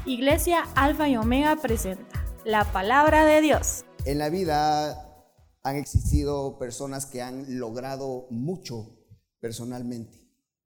Iglesia Alfa y Omega presenta la palabra de Dios. En la vida han existido personas que han logrado mucho personalmente.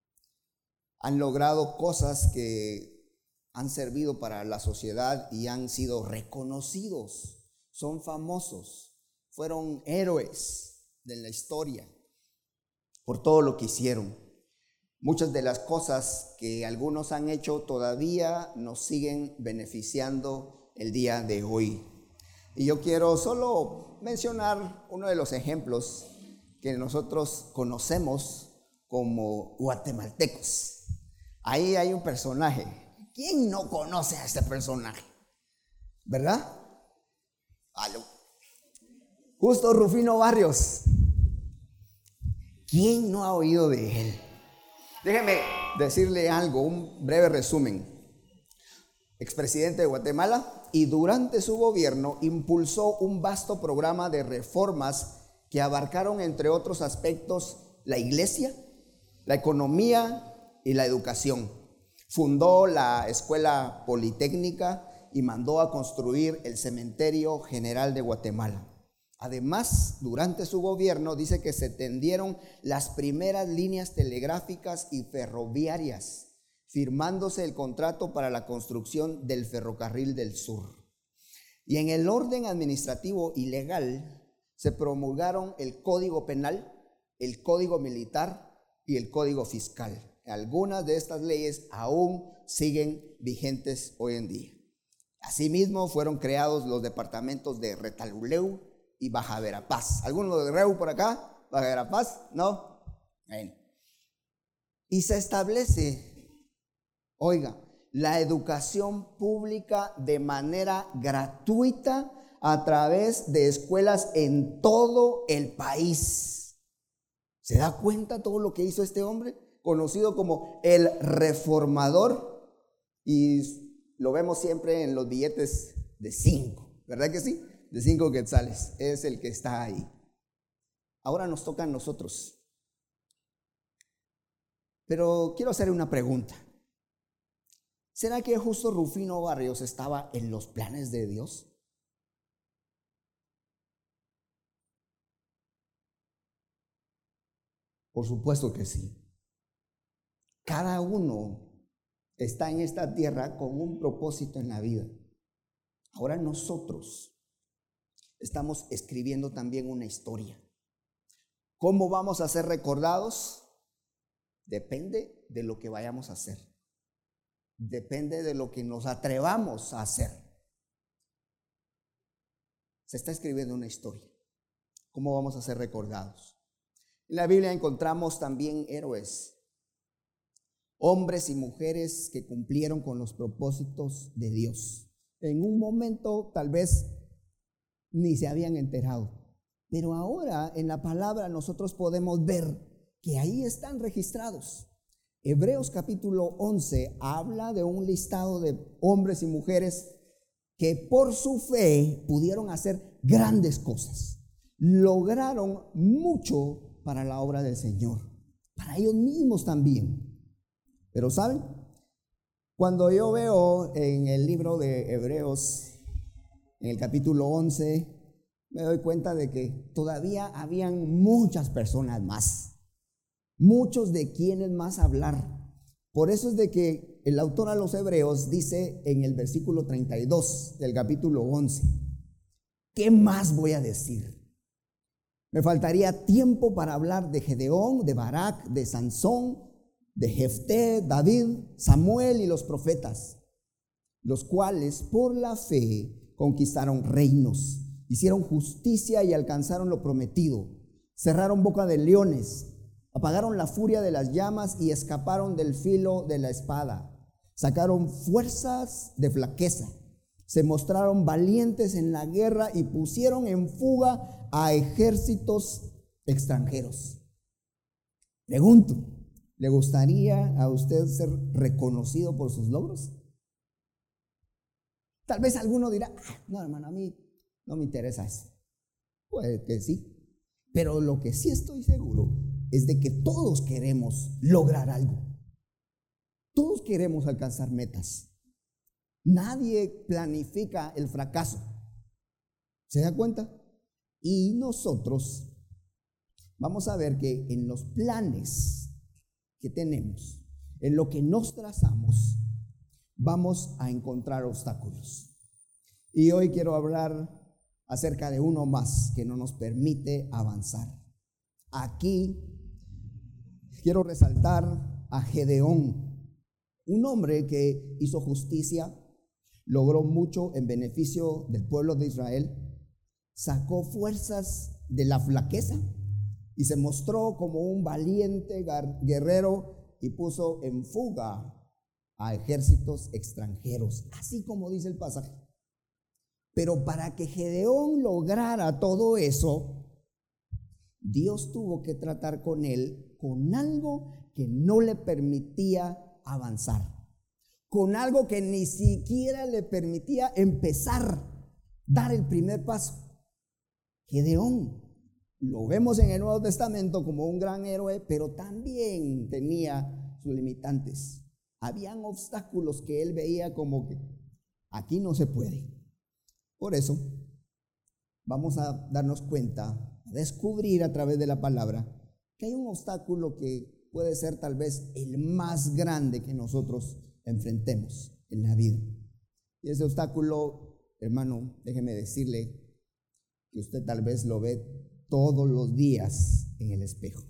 Han logrado cosas que han servido para la sociedad y han sido reconocidos. Son famosos, fueron héroes de la historia por todo lo que hicieron. Muchas de las cosas que algunos han hecho todavía nos siguen beneficiando el día de hoy. Y yo quiero solo mencionar uno de los ejemplos que nosotros conocemos como guatemaltecos. Ahí hay un personaje. ¿Quién no conoce a este personaje? ¿Verdad? ¡Aló! Justo Rufino Barrios. ¿Quién no ha oído de él? Déjeme decirle algo, un breve resumen. Expresidente de Guatemala, y durante su gobierno impulsó un vasto programa de reformas que abarcaron, entre otros aspectos, la iglesia, la economía y la educación. Fundó la Escuela Politécnica y mandó a construir el Cementerio General de Guatemala. Además, durante su gobierno dice que se tendieron las primeras líneas telegráficas y ferroviarias, firmándose el contrato para la construcción del Ferrocarril del Sur. Y en el orden administrativo y legal se promulgaron el Código Penal, el Código Militar y el Código Fiscal. Algunas de estas leyes aún siguen vigentes hoy en día. Asimismo, fueron creados los departamentos de Retalhuleu y Baja Verapaz. ¿Alguno de Reu por acá? ¿Baja Verapaz? ¿No? Bueno. Y se establece, oiga, la educación pública de manera gratuita a través de escuelas en todo el país. ¿Se da cuenta todo lo que hizo este hombre? Conocido como el reformador, y lo vemos siempre en los billetes de 5, ¿verdad que sí? De 5 quetzales, es el que está ahí. Ahora nos toca a nosotros. Pero quiero hacer una pregunta. ¿Será que justo Rufino Barrios estaba en los planes de Dios? Por supuesto que sí. Cada uno está en esta tierra con un propósito en la vida. Ahora nosotros estamos escribiendo también una historia. ¿Cómo vamos a ser recordados? Depende de lo que vayamos a hacer. Depende de lo que nos atrevamos a hacer. Se está escribiendo una historia. ¿Cómo vamos a ser recordados? En la Biblia encontramos también héroes, hombres y mujeres que cumplieron con los propósitos de Dios. En un momento tal vez ni se habían enterado, pero ahora en la palabra nosotros podemos ver que ahí están registrados. Hebreos capítulo 11 habla de un listado de hombres y mujeres que por su fe pudieron hacer grandes cosas, lograron mucho para la obra del Señor, para ellos mismos también. Pero ¿saben? Cuando yo veo en el libro de Hebreos, en el capítulo 11, me doy cuenta de que todavía habían muchas personas más, muchos de quienes más hablar. Por eso es de que el autor a los Hebreos dice en el versículo 32 del capítulo 11, ¿qué más voy a decir? Me faltaría tiempo para hablar de Gedeón, de Barak, de Sansón, de Jefté, David, Samuel y los profetas, los cuales por la fe conquistaron reinos, hicieron justicia y alcanzaron lo prometido, cerraron boca de leones, apagaron la furia de las llamas y escaparon del filo de la espada, sacaron fuerzas de flaqueza, se mostraron valientes en la guerra y pusieron en fuga a ejércitos extranjeros. Pregunto, ¿le gustaría a usted ser reconocido por sus logros? Tal vez alguno dirá, no hermano, a mí no me interesa eso. Puede que sí, pero lo que sí estoy seguro es de que todos queremos lograr algo. Todos queremos alcanzar metas. Nadie planifica el fracaso. ¿Se da cuenta? Y nosotros vamos a ver que en los planes que tenemos, en lo que nos trazamos, vamos a encontrar obstáculos. Y hoy quiero hablar acerca de uno más que no nos permite avanzar. Aquí quiero resaltar a Gedeón, un hombre que hizo justicia, logró mucho en beneficio del pueblo de Israel, sacó fuerzas de la flaqueza y se mostró como un valiente guerrero y puso en fuga a ejércitos extranjeros, así como dice el pasaje. Pero para que Gedeón lograra todo eso, Dios tuvo que tratar con él con algo que no le permitía avanzar, con algo que ni siquiera le permitía empezar, dar el primer paso. Gedeón lo vemos en el Nuevo Testamento como un gran héroe, pero también tenía sus limitantes. Habían obstáculos que él veía como que aquí no se puede. Por eso vamos a darnos cuenta, a descubrir a través de la palabra que hay un obstáculo que puede ser tal vez el más grande que nosotros enfrentemos en la vida. Y ese obstáculo, hermano, déjeme decirle que usted tal vez lo ve todos los días en el espejo.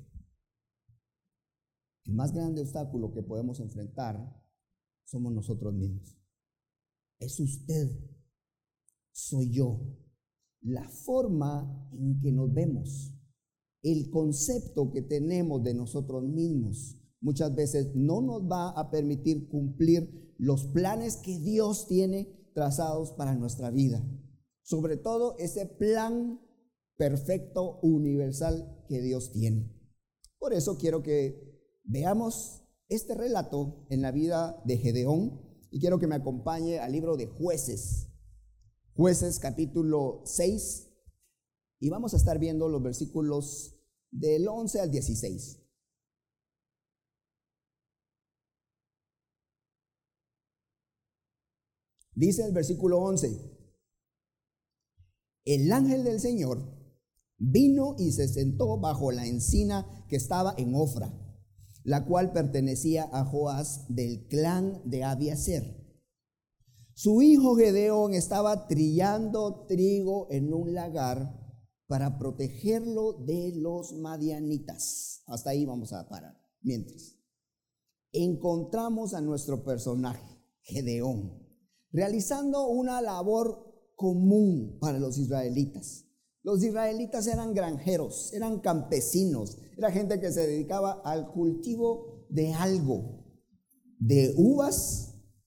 El más grande obstáculo que podemos enfrentar somos nosotros mismos. Es usted, soy yo. La forma en que nos vemos, el concepto que tenemos de nosotros mismos, muchas veces no nos va a permitir cumplir los planes que Dios tiene trazados para nuestra vida. Sobre todo ese plan perfecto, universal que Dios tiene. Por eso quiero que veamos este relato en la vida de Gedeón y quiero que me acompañe al libro de Jueces. Jueces capítulo 6 y vamos a estar viendo los versículos del 11 al 16. Dice el versículo 11: el ángel del Señor vino y se sentó bajo la encina que estaba en Ofra, la cual pertenecía a Joás del clan de Abiezer. Su hijo Gedeón estaba trillando trigo en un lagar para protegerlo de los madianitas. Hasta ahí vamos a parar. Mientras encontramos a nuestro personaje, Gedeón, realizando una labor común para los israelitas. Los israelitas eran granjeros, eran campesinos, era gente que se dedicaba al cultivo de algo, de uvas,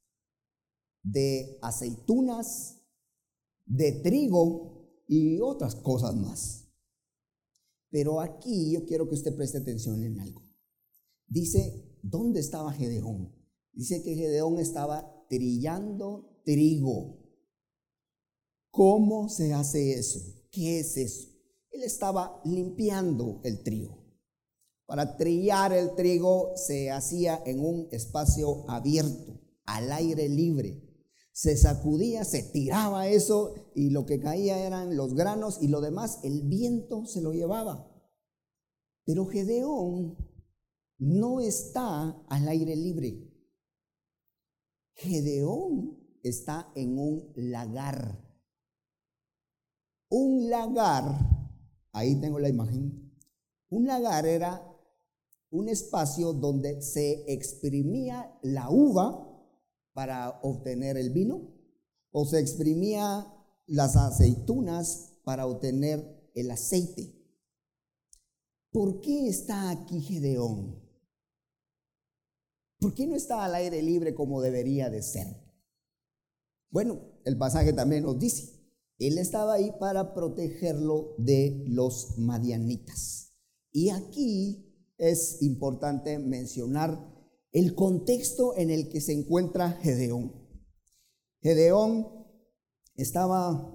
de aceitunas, de trigo y otras cosas más. Pero aquí yo quiero que usted preste atención en algo. Dice, ¿dónde estaba Gedeón? Dice que Gedeón estaba trillando trigo. ¿Cómo se hace eso? ¿Qué es eso? Él estaba limpiando el trigo. Para trillar el trigo se hacía en un espacio abierto, al aire libre. Se sacudía, se tiraba eso y lo que caía eran los granos y lo demás el viento se lo llevaba. Pero Gedeón no está al aire libre. Gedeón está en un lagar. Un lagar, ahí tengo la imagen. Un lagar era un espacio donde se exprimía la uva para obtener el vino, o se exprimía las aceitunas para obtener el aceite. ¿Por qué está aquí Gedeón? ¿Por qué no está al aire libre como debería de ser? Bueno, el pasaje también nos dice, él estaba ahí para protegerlo de los madianitas. Y aquí es importante mencionar el contexto en el que se encuentra Gedeón. Gedeón estaba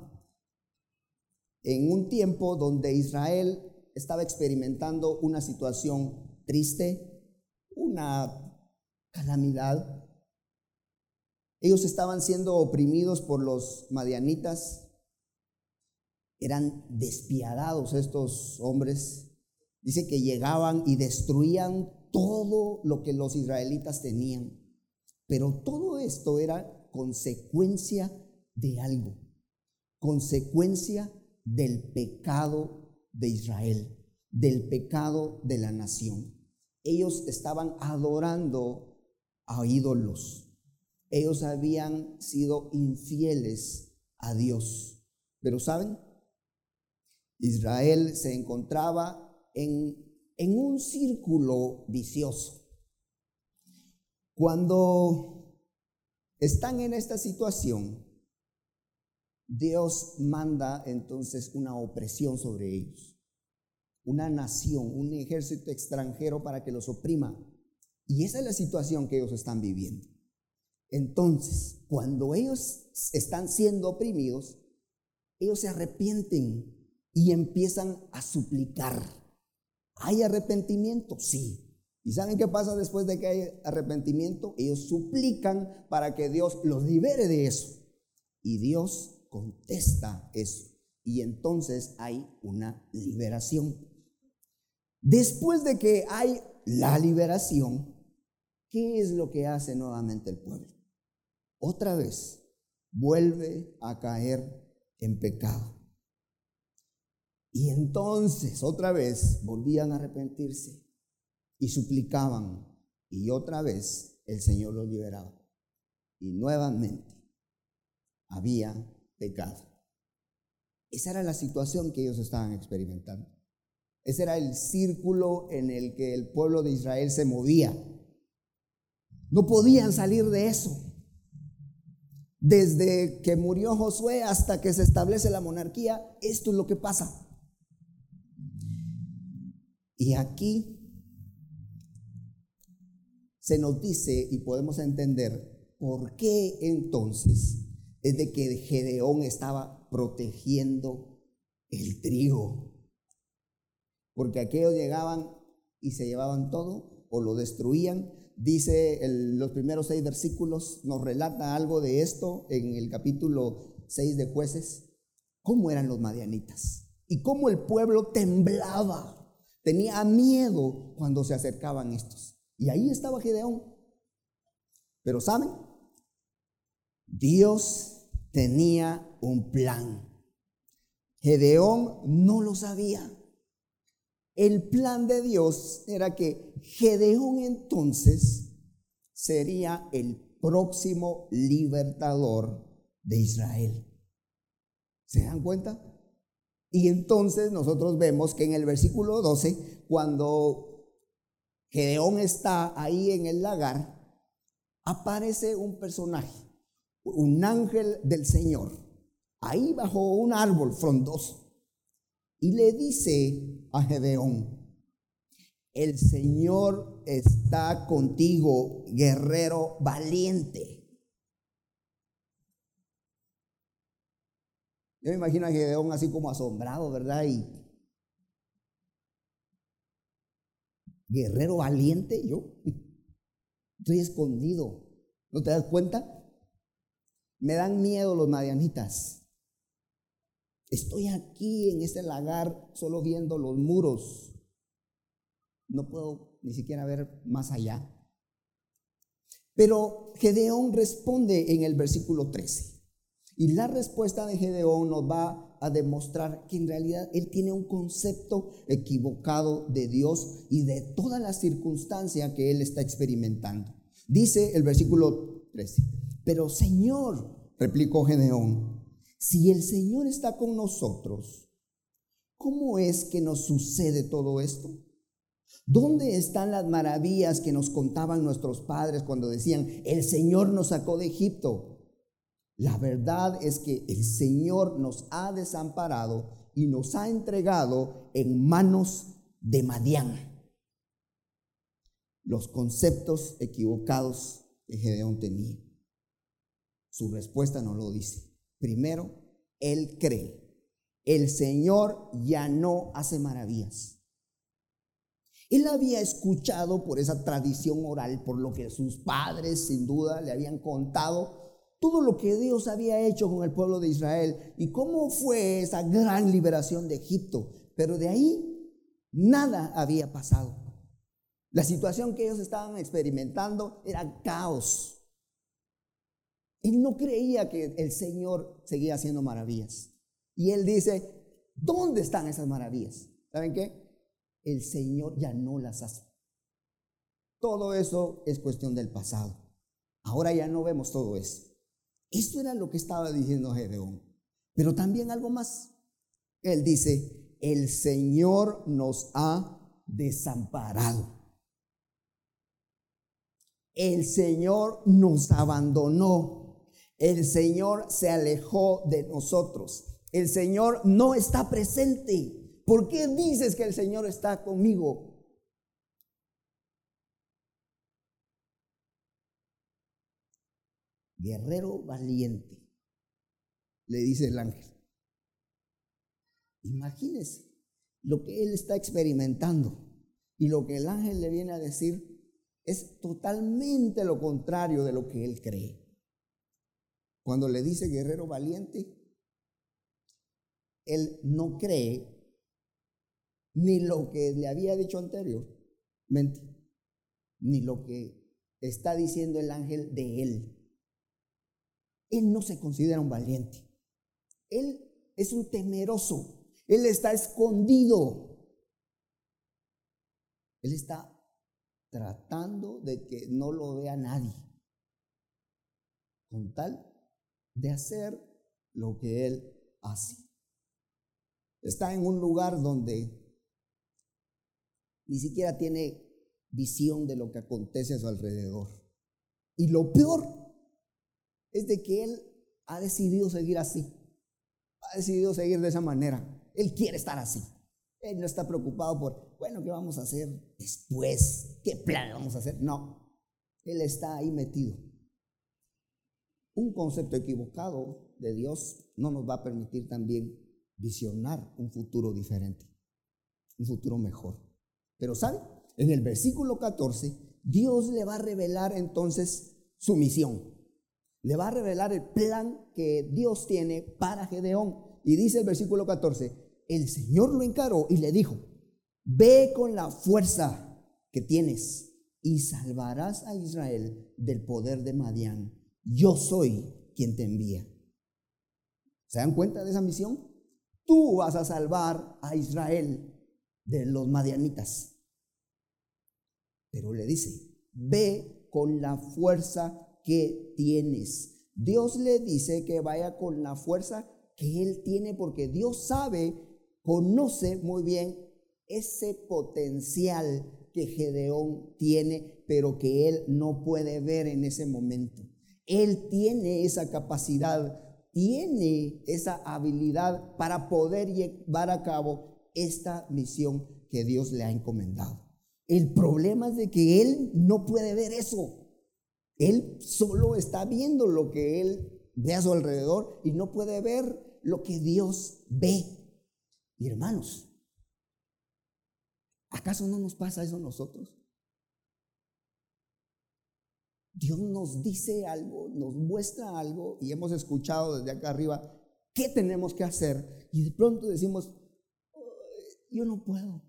en un tiempo donde Israel estaba experimentando una situación triste, una calamidad. Ellos estaban siendo oprimidos por los madianitas. Eran despiadados estos hombres. Dice que llegaban y destruían todo lo que los israelitas tenían. Pero todo esto era consecuencia de algo. Consecuencia del pecado de Israel, del pecado de la nación. Ellos estaban adorando a ídolos. Ellos habían sido infieles a Dios. Pero ¿saben? Israel se encontraba en un círculo vicioso. Cuando están en esta situación, Dios manda entonces una opresión sobre ellos, una nación, un ejército extranjero para que los oprima. Y esa es la situación que ellos están viviendo. Entonces, cuando ellos están siendo oprimidos, ellos se arrepienten y empiezan a suplicar. ¿Hay arrepentimiento? Sí. ¿Y saben qué pasa después de que hay arrepentimiento? Ellos suplican para que Dios los libere de eso. Y Dios contesta eso. Y entonces hay una liberación. Después de que hay la liberación, ¿qué es lo que hace nuevamente el pueblo? Otra vez vuelve a caer en pecado. Y entonces otra vez volvían a arrepentirse y suplicaban, y otra vez el Señor los liberaba. Y nuevamente había pecado. Esa era la situación que ellos estaban experimentando. Ese era el círculo en el que el pueblo de Israel se movía. No podían salir de eso. Desde que murió Josué hasta que se establece la monarquía, esto es lo que pasa. Y aquí se nos dice y podemos entender por qué entonces es de que Gedeón estaba protegiendo el trigo. Porque aquellos llegaban y se llevaban todo o lo destruían. Dice los primeros 6 versículos, nos relata algo de esto en el capítulo 6 de Jueces, cómo eran los madianitas y cómo el pueblo temblaba, tenía miedo cuando se acercaban estos. Y ahí estaba Gedeón. Pero ¿saben? Dios tenía un plan. Gedeón no lo sabía. El plan de Dios era que Gedeón entonces sería el próximo libertador de Israel. ¿Se dan cuenta? Y entonces nosotros vemos que en el versículo 12, cuando Gedeón está ahí en el lagar, aparece un personaje, un ángel del Señor, ahí bajo un árbol frondoso. Y le dice a Gedeón: el Señor está contigo, guerrero valiente. Yo me imagino a Gedeón así como asombrado, ¿verdad? Y guerrero valiente, yo estoy escondido. ¿No te das cuenta? Me dan miedo los madianitas. Estoy aquí en este lagar solo viendo los muros. No puedo ni siquiera ver más allá. Pero Gedeón responde en el versículo 13. Y la respuesta de Gedeón nos va a demostrar que en realidad él tiene un concepto equivocado de Dios y de toda la circunstancia que él está experimentando. Dice el versículo 13: pero Señor, replicó Gedeón, si el Señor está con nosotros, ¿cómo es que nos sucede todo esto? ¿Dónde están las maravillas que nos contaban nuestros padres cuando decían, el Señor nos sacó de Egipto? La verdad es que el Señor nos ha desamparado y nos ha entregado en manos de Madián. Los conceptos equivocados que Gedeón tenía. Su respuesta no lo dice. Primero, él cree, el Señor ya no hace maravillas. Él había escuchado por esa tradición oral, por lo que sus padres sin duda le habían contado, todo lo que Dios había hecho con el pueblo de Israel y cómo fue esa gran liberación de Egipto. Pero de ahí nada había pasado. La situación que ellos estaban experimentando era caos. Él no creía que el Señor seguía haciendo maravillas. Y él dice, ¿dónde están esas maravillas? ¿Saben qué? El Señor ya no las hace. Todo eso es cuestión del pasado. Ahora ya no vemos todo eso. Esto era lo que estaba diciendo Gedeón. Pero también algo más. Él dice, el Señor nos ha desamparado. El Señor nos abandonó. El Señor se alejó de nosotros. El Señor no está presente. ¿Por qué dices que el Señor está conmigo? Guerrero valiente, le dice el ángel. Imagínese lo que él está experimentando y lo que el ángel le viene a decir es totalmente lo contrario de lo que él cree. Cuando le dice guerrero valiente, él no cree ni lo que le había dicho anteriormente, ni lo que está diciendo el ángel de él. Él no se considera un valiente. Él es un temeroso. Él está escondido. Él está tratando de que no lo vea nadie, con tal de hacer lo que él hace. Está en un lugar donde ni siquiera tiene visión de lo que acontece a su alrededor. Y lo peor es de que él ha decidido seguir así. Ha decidido seguir de esa manera. Él quiere estar así. Él no está preocupado por, bueno, ¿qué vamos a hacer después? ¿Qué plan vamos a hacer? No. Él está ahí metido. Un concepto equivocado de Dios no nos va a permitir también visionar un futuro diferente, un futuro mejor. Pero ¿sabe? En el versículo 14, Dios le va a revelar entonces su misión. Le va a revelar el plan que Dios tiene para Gedeón. Y dice el versículo 14, el Señor lo encaró y le dijo, ve con la fuerza que tienes y salvarás a Israel del poder de Madián. Yo soy quien te envía. ¿Se dan cuenta de esa misión? Tú vas a salvar a Israel de los madianitas. Pero le dice, ve con la fuerza que tienes. Dios le dice que vaya con la fuerza que él tiene, porque Dios sabe, conoce muy bien ese potencial que Gedeón tiene, pero que él no puede ver en ese momento. Él tiene esa capacidad, tiene esa habilidad para poder llevar a cabo esta misión que Dios le ha encomendado. El problema es de que él no puede ver eso. Él solo está viendo lo que él ve a su alrededor y no puede ver lo que Dios ve. Y hermanos, ¿acaso no nos pasa eso a nosotros? Dios nos dice algo, nos muestra algo y hemos escuchado desde acá arriba qué tenemos que hacer y de pronto decimos, yo no puedo.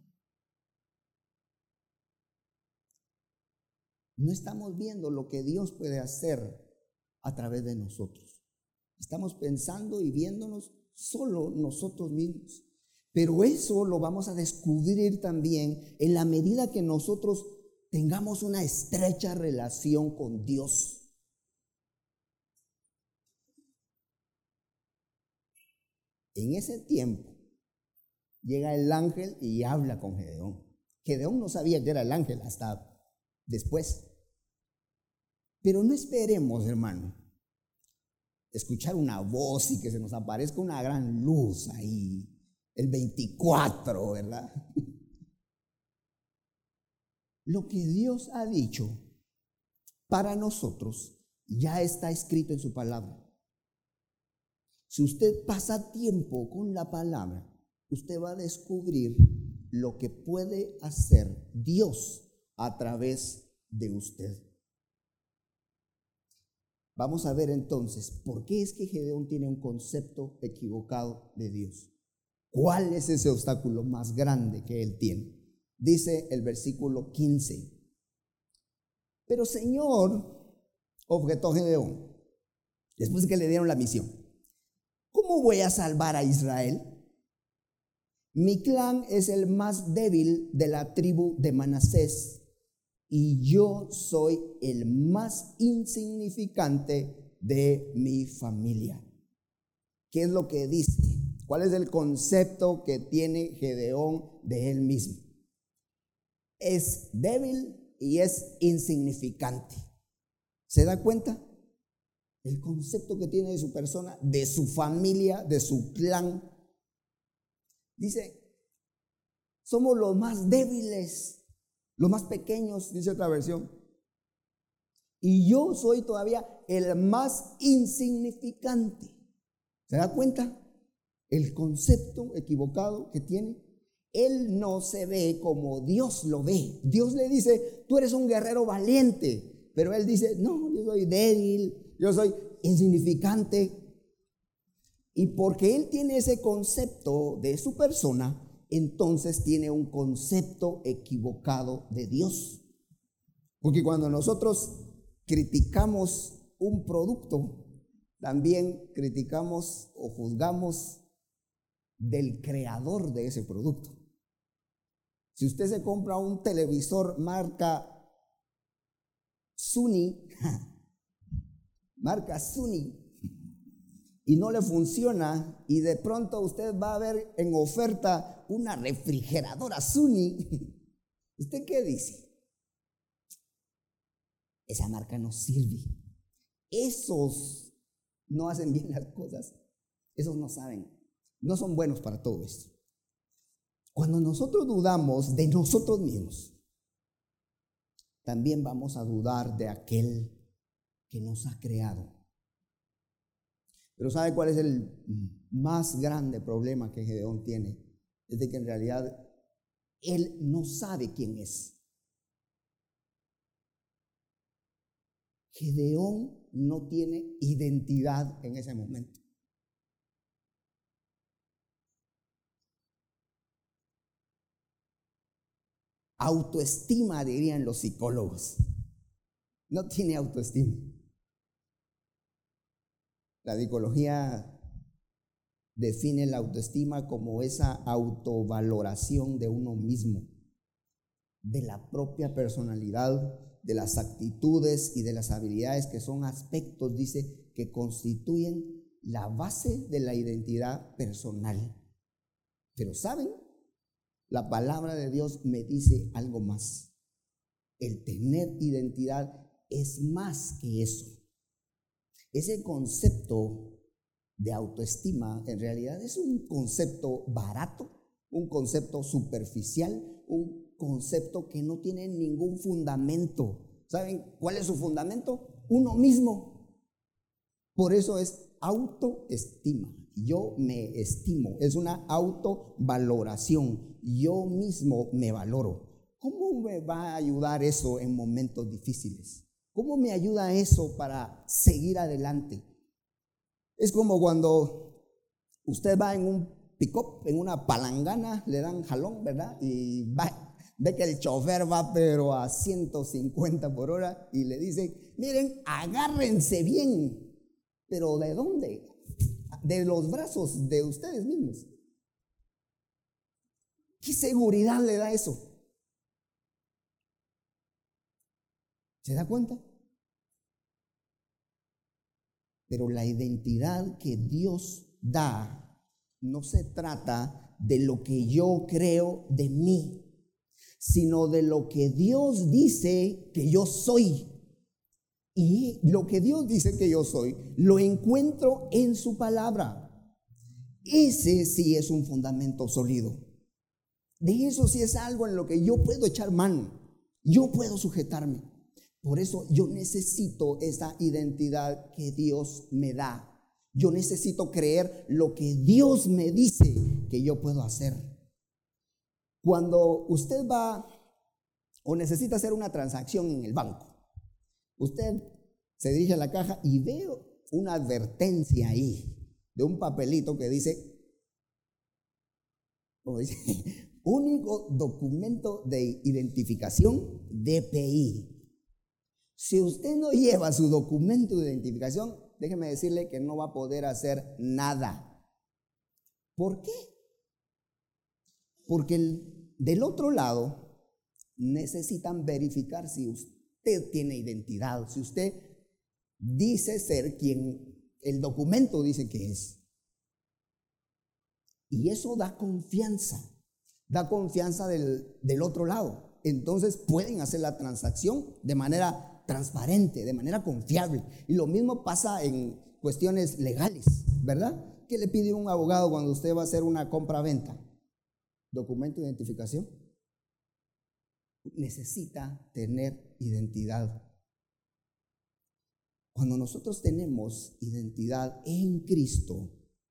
No estamos viendo lo que Dios puede hacer a través de nosotros. Estamos pensando y viéndonos solo nosotros mismos. Pero eso lo vamos a descubrir también en la medida que nosotros tengamos una estrecha relación con Dios. En ese tiempo llega el ángel y habla con Gedeón. Gedeón no sabía que era el ángel hasta después. Pero no esperemos, hermano, escuchar una voz y que se nos aparezca una gran luz ahí, el 24, ¿verdad? Lo que Dios ha dicho para nosotros ya está escrito en su palabra. Si usted pasa tiempo con la palabra, usted va a descubrir lo que puede hacer Dios a través de usted. Vamos a ver entonces por qué es que Gedeón tiene un concepto equivocado de Dios. ¿Cuál es ese obstáculo más grande que él tiene? Dice el versículo 15. Pero Señor, objetó Gedeón, después de que le dieron la misión, ¿cómo voy a salvar a Israel? Mi clan es el más débil de la tribu de Manasés y yo soy el más insignificante de mi familia. ¿Qué es lo que dice? ¿Cuál es el concepto que tiene Gedeón de él mismo? Es débil y es insignificante. ¿Se da cuenta? El concepto que tiene de su persona, de su familia, de su clan. Dice, somos los más débiles, los más pequeños, dice otra versión. Y yo soy todavía el más insignificante. ¿Se da cuenta? El concepto equivocado que tiene. Él no se ve como Dios lo ve. Dios le dice, tú eres un guerrero valiente. Pero él dice, no, yo soy débil, yo soy insignificante. Y porque él tiene ese concepto de su persona, entonces tiene un concepto equivocado de Dios. Porque cuando nosotros criticamos un producto, también criticamos o juzgamos del creador de ese producto. Si usted se compra un televisor marca Sony, y no le funciona, y de pronto usted va a ver en oferta una refrigeradora Sony, ¿usted qué dice? Esa marca no sirve. Esos no hacen bien las cosas. Esos no saben. No son buenos para todo esto. Cuando nosotros dudamos de nosotros mismos, también vamos a dudar de aquel que nos ha creado. Pero ¿sabe cuál es el más grande problema que Gedeón tiene? Es de que en realidad él no sabe quién es. Gedeón no tiene identidad en ese momento. Autoestima, dirían los psicólogos. No tiene autoestima. La psicología define la autoestima como esa autovaloración de uno mismo, de la propia personalidad, de las actitudes y de las habilidades, que son aspectos, dice, que constituyen la base de la identidad personal. Pero ¿saben? La palabra de Dios me dice algo más. El tener identidad es más que eso. Ese concepto de autoestima en realidad es un concepto barato, un concepto superficial, un concepto que no tiene ningún fundamento. ¿Saben cuál es su fundamento? Uno mismo. Por eso es autoestima. Yo me estimo, es una autovaloración. Yo mismo me valoro. ¿Cómo me va a ayudar eso en momentos difíciles? ¿Cómo me ayuda eso para seguir adelante? Es como cuando usted va en un pick-up, en una palangana, le dan jalón, ¿verdad? Y ve que el chofer va pero a 150 por hora y le dice, miren, agárrense bien. ¿Pero de dónde? De los brazos de ustedes mismos. ¿Qué seguridad le da eso? ¿Se da cuenta? Pero la identidad que Dios da no se trata de lo que yo creo de mí, sino de lo que Dios dice que yo soy. Y lo que Dios dice que yo soy, lo encuentro en su palabra. Ese sí es un fundamento sólido. De eso sí es algo en lo que yo puedo echar mano, yo puedo sujetarme. Por eso yo necesito esa identidad que Dios me da. Yo necesito creer lo que Dios me dice que yo puedo hacer. Cuando usted va o necesita hacer una transacción en el banco, usted se dirige a la caja y veo una advertencia ahí de un papelito que dice, como dice, único documento de identificación DPI. Si usted no lleva su documento de identificación, déjeme decirle que no va a poder hacer nada. ¿Por qué? Porque del otro lado necesitan verificar si usted tiene identidad, si usted dice ser quien el documento dice que es. Y eso da confianza del otro lado. Entonces pueden hacer la transacción de manera transparente, de manera confiable. Y lo mismo pasa en cuestiones legales, ¿verdad? ¿Qué le pide un abogado cuando usted va a hacer una compra-venta? Documento de identificación. Necesita tener identidad. Cuando nosotros tenemos identidad en Cristo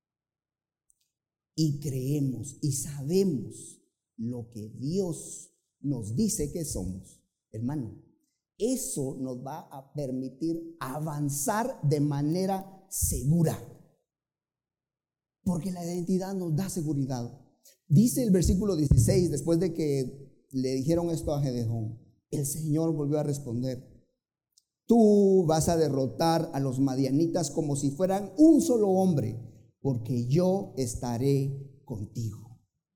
y creemos y sabemos lo que Dios nos dice que somos, hermano, eso nos va a permitir avanzar de manera segura. Porque la identidad nos da seguridad. Dice el versículo 16, después de que le dijeron esto a Gedeón, el Señor volvió a responder: tú vas a derrotar a los madianitas como si fueran un solo hombre, porque yo estaré contigo.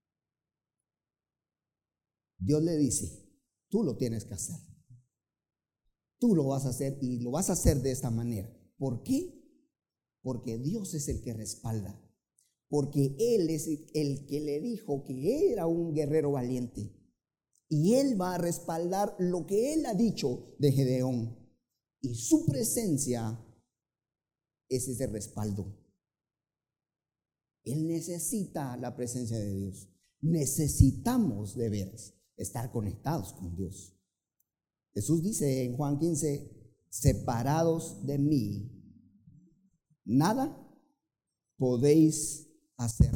Dios le dice, tú lo tienes que hacer. Tú lo vas a hacer y lo vas a hacer de esta manera. ¿Por qué? Porque Dios es el que respalda. Porque Él es el que le dijo que era un guerrero valiente. Y Él va a respaldar lo que Él ha dicho de Gedeón. Y su presencia es ese respaldo. Él necesita la presencia de Dios. Necesitamos de veras estar conectados con Dios. Jesús dice en Juan 15, separados de mí, nada podéis hacer.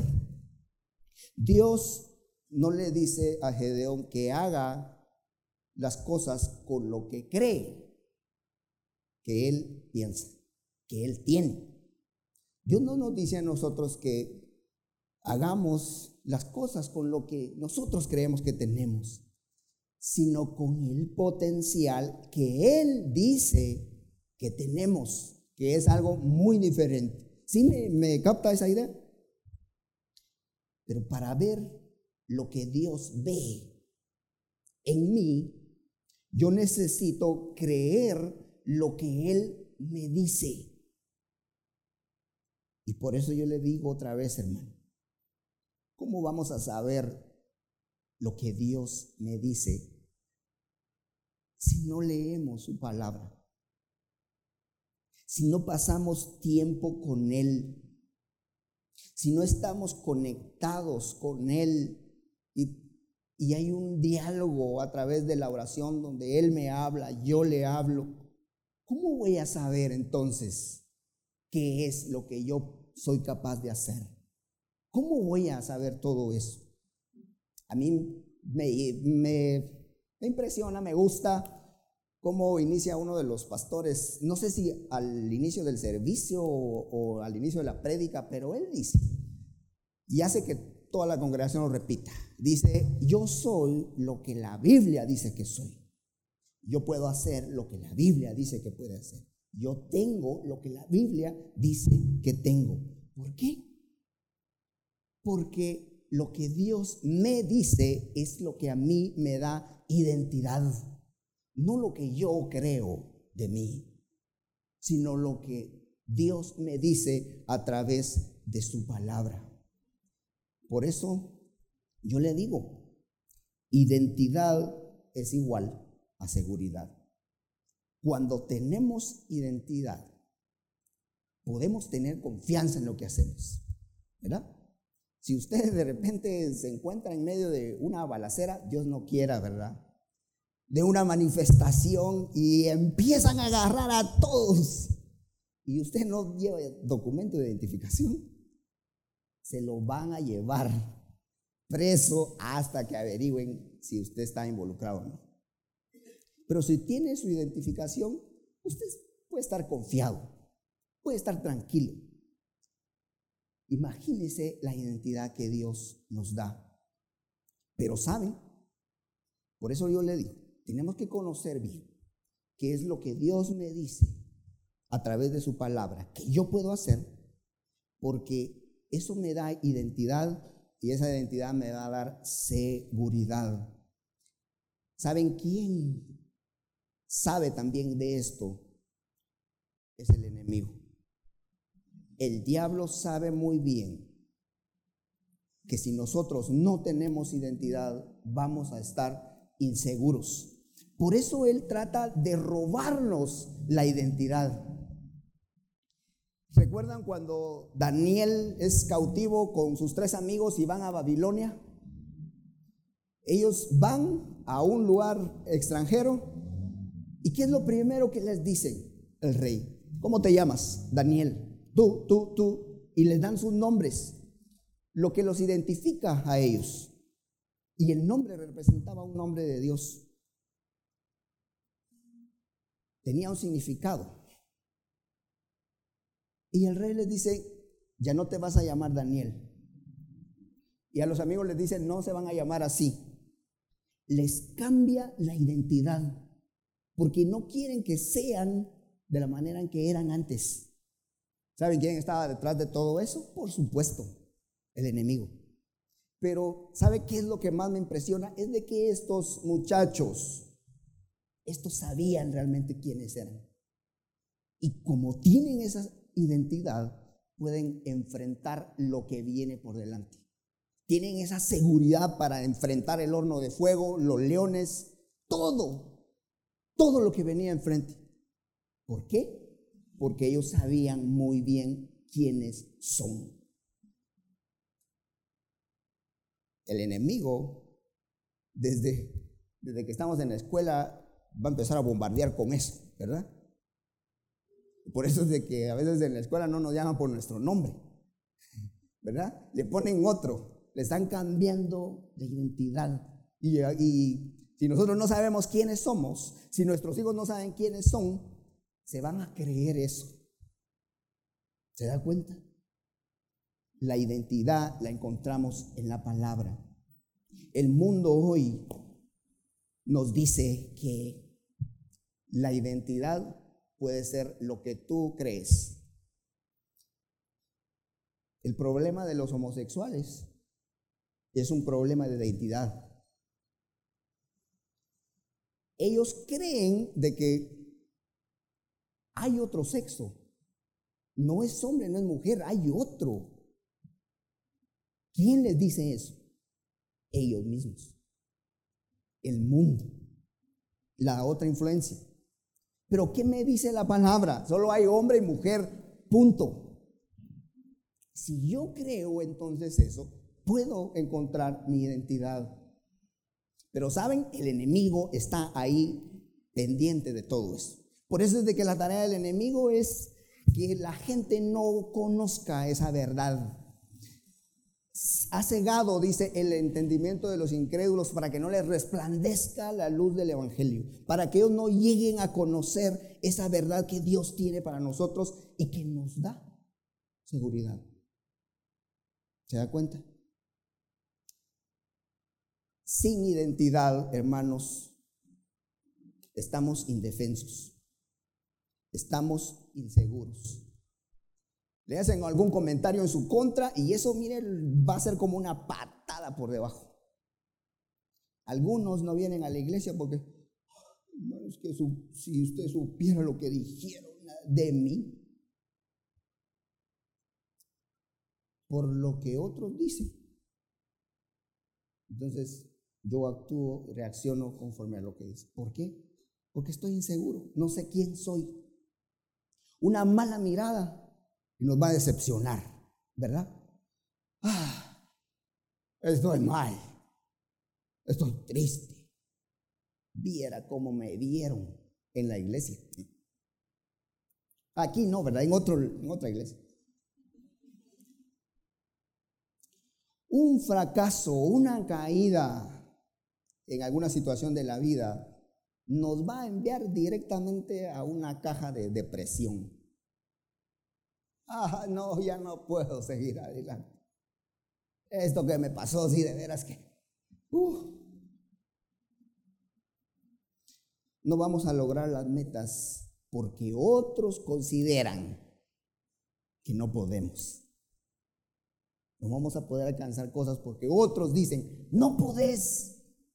Dios no le dice a Gedeón que haga las cosas con lo que cree que él piensa, que él tiene. Dios no nos dice a nosotros que hagamos las cosas con lo que nosotros creemos que tenemos, sino con el potencial que Él dice que tenemos, que es algo muy diferente. ¿Sí me capta esa idea? Pero para ver lo que Dios ve en mí, yo necesito creer lo que Él me dice. Y por eso yo le digo otra vez, hermano, ¿cómo vamos a saber lo que Dios me dice si no leemos su palabra? Si no pasamos tiempo con Él, si no estamos conectados con Él y hay un diálogo a través de la oración donde Él me habla, yo le hablo, ¿cómo voy a saber entonces qué es lo que yo soy capaz de hacer? ¿Cómo voy a saber todo eso? A mí me impresiona, me gusta cómo inicia uno de los pastores, no sé si al inicio del servicio o al inicio de la prédica, pero él dice, y hace que toda la congregación lo repita, dice, yo soy lo que la Biblia dice que soy. Yo puedo hacer lo que la Biblia dice que puede hacer. Yo tengo lo que la Biblia dice que tengo. ¿Por qué? Porque lo que Dios me dice es lo que a mí me da identidad. No lo que yo creo de mí, sino lo que Dios me dice a través de su palabra. Por eso yo le digo, identidad es igual a seguridad. Cuando tenemos identidad, podemos tener confianza en lo que hacemos, ¿verdad? Si usted de repente se encuentra en medio de una balacera, Dios no quiera, ¿verdad?, de una manifestación y empiezan a agarrar a todos y usted no lleva documento de identificación, se lo van a llevar preso hasta que averigüen si usted está involucrado o no. Pero si tiene su identificación, usted puede estar confiado, puede estar tranquilo. Imagínese la identidad que Dios nos da. Pero ¿saben? Por eso yo le digo, tenemos que conocer bien qué es lo que Dios me dice a través de su palabra, que yo puedo hacer, porque eso me da identidad y esa identidad me va a dar seguridad. ¿Saben quién sabe también de esto? Es el enemigo. El diablo sabe muy bien que si nosotros no tenemos identidad, vamos a estar inseguros. Por eso él trata de robarnos la identidad. ¿Recuerdan cuando Daniel es cautivo con sus 3 amigos y van a Babilonia? Ellos van a un lugar extranjero. ¿Y qué es lo primero que les dice el rey? ¿Cómo te llamas? Daniel. Tú. Y les dan sus nombres, lo que los identifica a ellos. Y el nombre representaba un nombre de Dios. Tenía un significado. Y el rey les dice, ya no te vas a llamar Daniel. Y a los amigos les dice, no se van a llamar así. Les cambia la identidad, porque no quieren que sean de la manera en que eran antes. ¿Saben quién estaba detrás de todo eso? Por supuesto, el enemigo. Pero ¿sabe qué es lo que más me impresiona? Es de que estos muchachos, estos sabían realmente quiénes eran. Y como tienen esa identidad, pueden enfrentar lo que viene por delante. Tienen esa seguridad para enfrentar el horno de fuego, los leones, todo lo que venía enfrente. ¿Por qué? Porque ellos sabían muy bien quiénes son. El enemigo, desde que estamos en la escuela, va a empezar a bombardear con eso, ¿verdad? Por eso es de que a veces en la escuela no nos llaman por nuestro nombre, ¿verdad? Le ponen otro, le están cambiando de identidad. Y si nosotros no sabemos quiénes somos, si nuestros hijos no saben quiénes son, se van a creer eso. ¿Se da cuenta? La identidad la encontramos en la palabra. El mundo hoy nos dice que la identidad puede ser lo que tú crees. El problema de los homosexuales es un problema de identidad. Ellos creen de que hay otro sexo. No es hombre, no es mujer, hay otro. ¿Quién les dice eso? Ellos mismos. El mundo. La otra influencia. Pero ¿qué me dice la palabra? Solo hay hombre y mujer, punto. Si yo creo entonces eso, puedo encontrar mi identidad. Pero ¿saben? El enemigo está ahí pendiente de todo eso. Por eso es de que la tarea del enemigo es que la gente no conozca esa verdad. Ha cegado, dice, el entendimiento de los incrédulos para que no les resplandezca la luz del evangelio, para que ellos no lleguen a conocer esa verdad que Dios tiene para nosotros y que nos da seguridad. ¿Se da cuenta? Sin identidad, hermanos, estamos indefensos. Estamos inseguros. Le hacen algún comentario en su contra y eso, mire, va a ser como una patada por debajo. Algunos no vienen a la iglesia porque, es que si usted supiera lo que dijeron de mí, por lo que otros dicen. Entonces, yo actúo, reacciono conforme a lo que dice. ¿Por qué? Porque estoy inseguro, no sé quién soy. Una mala mirada y nos va a decepcionar, ¿verdad? Estoy mal, estoy triste. Viera cómo me vieron en la iglesia. Aquí no, ¿verdad? En otra iglesia. Un fracaso, una caída en alguna situación de la vida nos va a enviar directamente a una caja de depresión. No, ya no puedo seguir adelante. Esto que me pasó, sí, de veras que no vamos a lograr las metas porque otros consideran que no podemos. No vamos a poder alcanzar cosas porque otros dicen, no podés.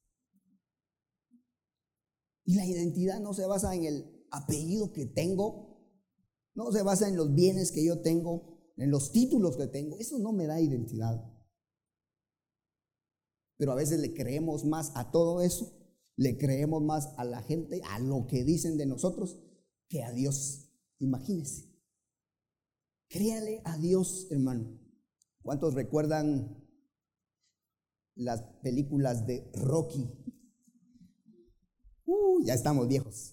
Y la identidad no se basa en el apellido que tengo, no se basa en los bienes que yo tengo, en los títulos que tengo. Eso no me da identidad. Pero a veces le creemos más a todo eso, le creemos más a la gente, a lo que dicen de nosotros, que a Dios. Imagínense. Créale a Dios, hermano. ¿Cuántos recuerdan las películas de Rocky? Ya estamos viejos.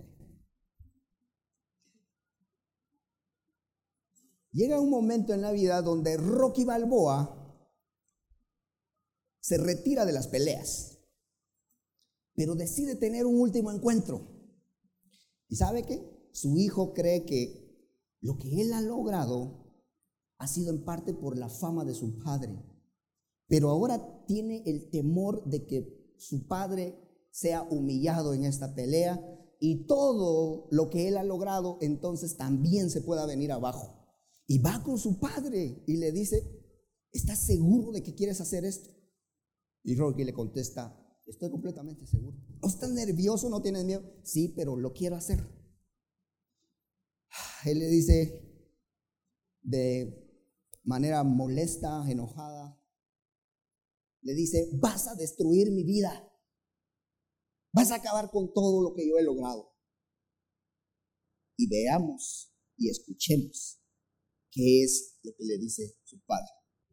Llega un momento en la vida donde Rocky Balboa se retira de las peleas, pero decide tener un último encuentro. ¿Y sabe qué? Su hijo cree que lo que él ha logrado ha sido en parte por la fama de su padre, pero ahora tiene el temor de que su padre sea humillado en esta pelea y todo lo que él ha logrado entonces también se pueda venir abajo. Y va con su padre y le dice, ¿estás seguro de que quieres hacer esto? Y Rocky le contesta, estoy completamente seguro. ¿No estás nervioso? ¿No tienes miedo? Sí, pero lo quiero hacer. Él le dice de manera molesta, enojada, le dice, vas a destruir mi vida. Vas a acabar con todo lo que yo he logrado. Y veamos y escuchemos qué es lo que le dice su padre.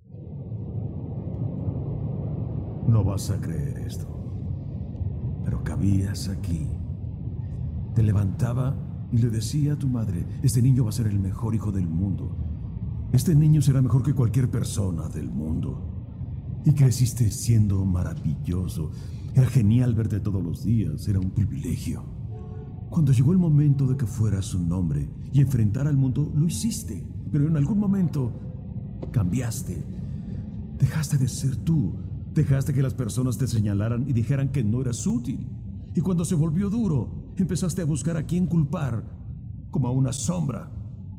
No vas a creer esto, pero cabías aquí. Te levantaba y le decía a tu madre, este niño va a ser el mejor hijo del mundo. Este niño será mejor que cualquier persona del mundo. Y creciste siendo maravilloso. Era genial verte todos los días, era un privilegio. Cuando llegó el momento de que fueras un hombre y enfrentar al mundo, lo hiciste. Pero en algún momento cambiaste. Dejaste de ser tú. Dejaste que las personas te señalaran y dijeran que no eras útil. Y cuando se volvió duro, empezaste a buscar a quién culpar, como a una sombra.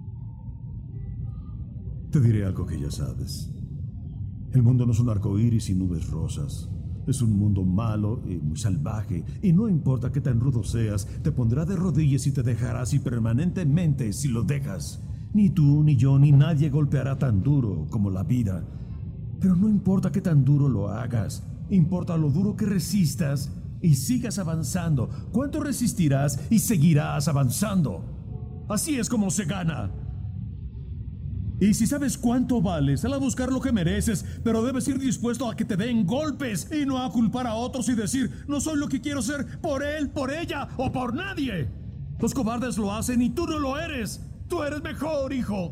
Te diré algo que ya sabes. El mundo no es un arcoíris y nubes rosas. Es un mundo malo y muy salvaje. Y no importa qué tan rudo seas, te pondrá de rodillas y te dejará así permanentemente si lo dejas. Ni tú, ni yo, ni nadie golpeará tan duro como la vida. Pero no importa qué tan duro lo hagas. Importa lo duro que resistas y sigas avanzando. ¿Cuánto resistirás y seguirás avanzando? Así es como se gana. Y si sabes cuánto vales, sal a buscar lo que mereces, pero debes ir dispuesto a que te den golpes y no a culpar a otros y decir, no soy lo que quiero ser por él, por ella o por nadie. Los cobardes lo hacen y tú no lo eres. Tú eres mejor, hijo.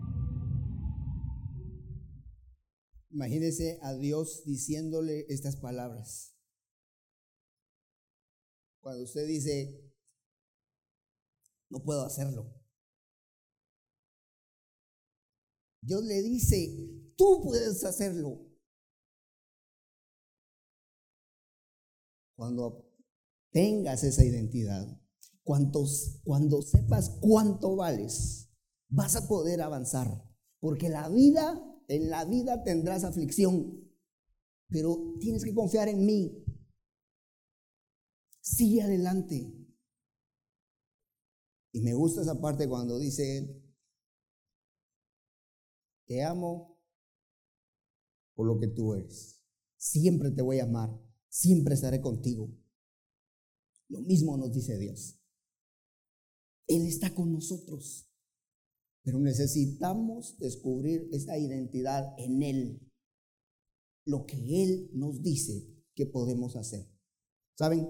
Imagínese a Dios diciéndole estas palabras. Cuando usted dice, no puedo hacerlo. Dios le dice, tú puedes hacerlo. Cuando tengas esa identidad, cuando sepas cuánto vales, vas a poder avanzar. Porque en la vida tendrás aflicción, pero tienes que confiar en mí. Sigue adelante. Y me gusta esa parte cuando dice, te amo por lo que tú eres. Siempre te voy a amar. Siempre estaré contigo. Lo mismo nos dice Dios. Él está con nosotros. Pero necesitamos descubrir esa identidad en Él. Lo que Él nos dice que podemos hacer. ¿Saben?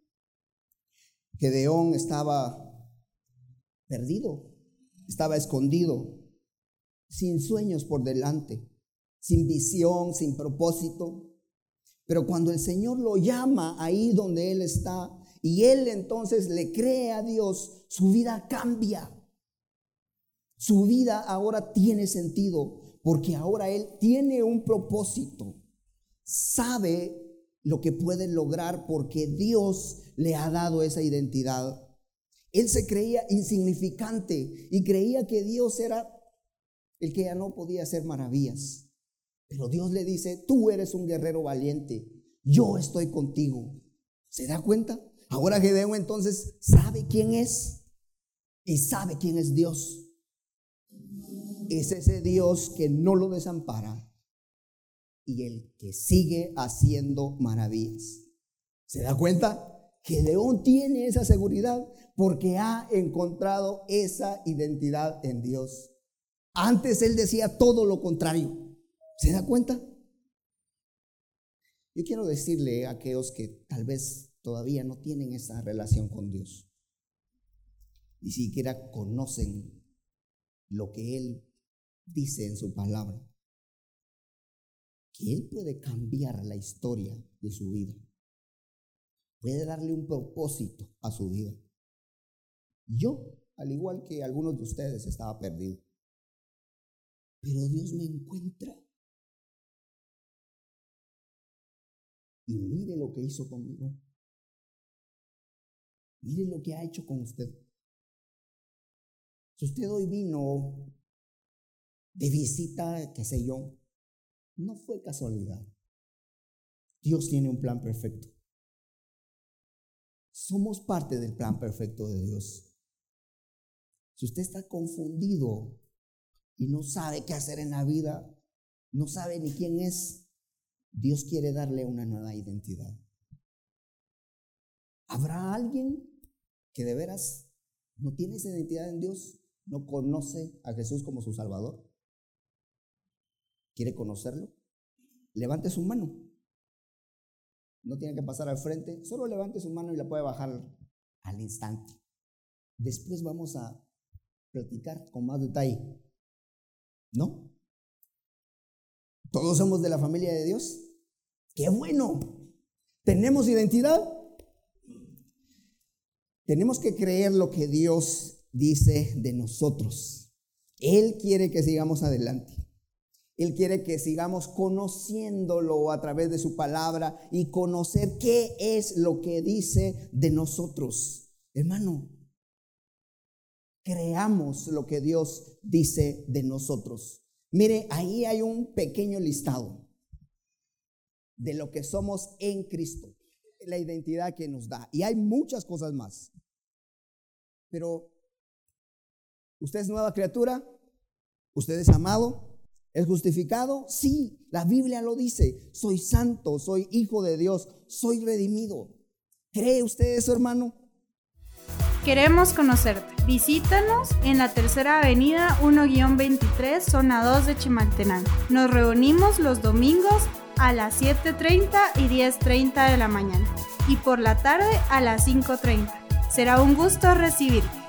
Gedeón estaba perdido. Estaba escondido. Sin sueños por delante, sin visión, sin propósito. Pero cuando el Señor lo llama ahí donde Él está y él entonces le cree a Dios, su vida cambia. Su vida ahora tiene sentido porque ahora él tiene un propósito. Sabe lo que puede lograr porque Dios le ha dado esa identidad. Él se creía insignificante y creía que Dios era el que ya no podía hacer maravillas. Pero Dios le dice: tú eres un guerrero valiente, yo estoy contigo. ¿Se da cuenta? Ahora Gedeón entonces sabe quién es y sabe quién es Dios. Es ese Dios que no lo desampara y el que sigue haciendo maravillas. ¿Se da cuenta? Gedeón tiene esa seguridad porque ha encontrado esa identidad en Dios. Antes él decía todo lo contrario. ¿Se da cuenta? Yo quiero decirle a aquellos que tal vez todavía no tienen esa relación con Dios, ni siquiera conocen lo que Él dice en su palabra, que Él puede cambiar la historia de su vida, puede darle un propósito a su vida. Yo, al igual que algunos de ustedes, estaba perdido, pero Dios me encuentra. Y mire lo que hizo conmigo. Mire lo que ha hecho con usted. Si usted hoy vino de visita, qué sé yo, no fue casualidad. Dios tiene un plan perfecto. Somos parte del plan perfecto de Dios. Si usted está confundido y no sabe qué hacer en la vida, no sabe ni quién es, Dios quiere darle una nueva identidad. ¿Habrá alguien que de veras no tiene esa identidad en Dios? ¿No conoce a Jesús como su Salvador? ¿Quiere conocerlo? Levante su mano. No tiene que pasar al frente, solo levante su mano y la puede bajar al instante. Después vamos a platicar con más detalle. ¿No? ¿Todos somos de la familia de Dios? ¡Qué bueno! ¿Tenemos identidad? Tenemos que creer lo que Dios dice de nosotros. Él quiere que sigamos adelante. Él quiere que sigamos conociéndolo a través de su palabra y conocer qué es lo que dice de nosotros. Hermano, creamos lo que Dios dice de nosotros. Mire, ahí hay un pequeño listado de lo que somos en Cristo, la identidad que nos da. Y hay muchas cosas más. Pero, ¿usted es nueva criatura? ¿Usted es amado? ¿Es justificado? Sí, la Biblia lo dice. Soy santo, soy hijo de Dios, soy redimido. ¿Cree usted eso, hermano? Queremos conocerte. Visítanos en la Tercera Avenida 1-23, zona 2 de Chimaltenango. Nos reunimos los domingos a las 7:30 y 10:30 de la mañana y por la tarde a las 5:30. Será un gusto recibirte.